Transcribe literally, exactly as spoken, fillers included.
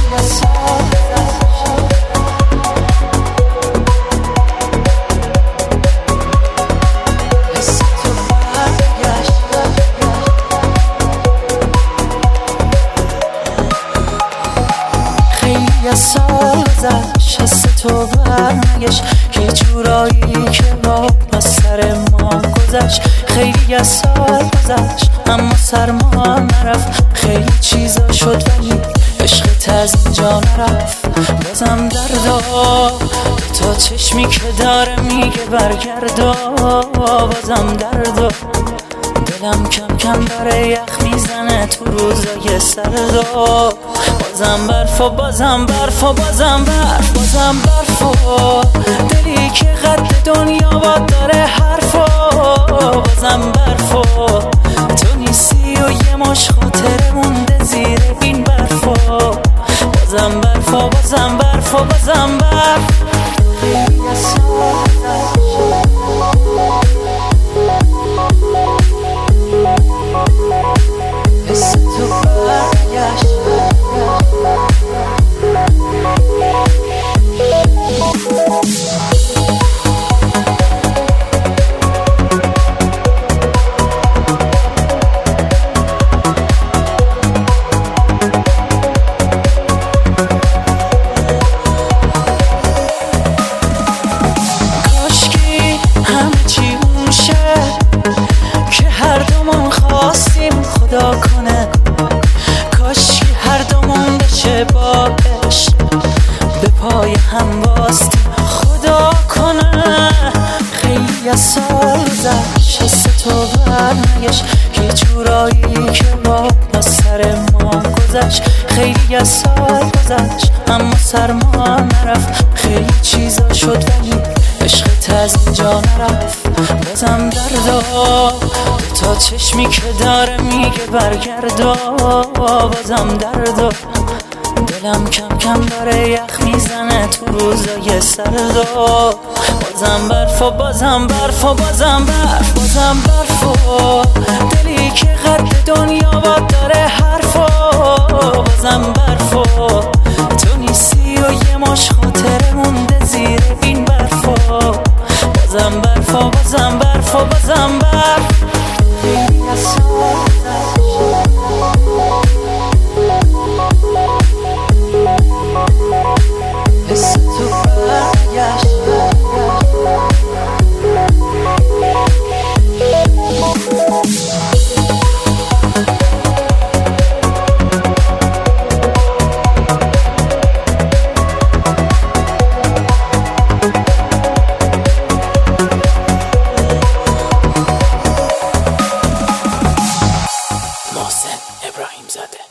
یه سال گذشت حس تو برنگشت یه جورایی که با سر ما گذشت. خیلی یه سال گذشت اما سرما نرفت، خیلی چیزا شد ولی عشقت از اینجا نرفت. بازم دردا تا چشمی که داره میگه برگردا، بازم دردا دلم کم کم داره یخ میزنه تو روزای سردا. بازم برف و بازم برف و بازم برف بازم برف و دلی که قد دنیا با داره حرف و بازم برف و تو نیستی و یه مش خاطره مونده زیر این برف و بازم برف و بازم برف و بازم برف. حس تو برگشت خدا کنه، کاش هر دومون بشه با عشق به پای هم باستیم خدا کنه. خیلی از سال گذشت حس تو برنگشت یه جورایی که با سر ما گذشت. خیلی از سال گذشت اما سرما نرفت، خیلی چیزا شد ولی عشقت از اینجا نرفت. بازم دردا تا چشمی که داره میگه برگردا، بازم دردا دلم کم کم داره یخ میزنه تو روزای سردا. بازم برف و بازم برف و بازم برف بازم برف و دلی که قد دنیا با داره حرف و بازم برف و تو نیستی و یه مش خاطره مونده زیر این برف و بازم برف و بازم برف و بازم برف. حس تو برگشت محسن ابراهیم زاده.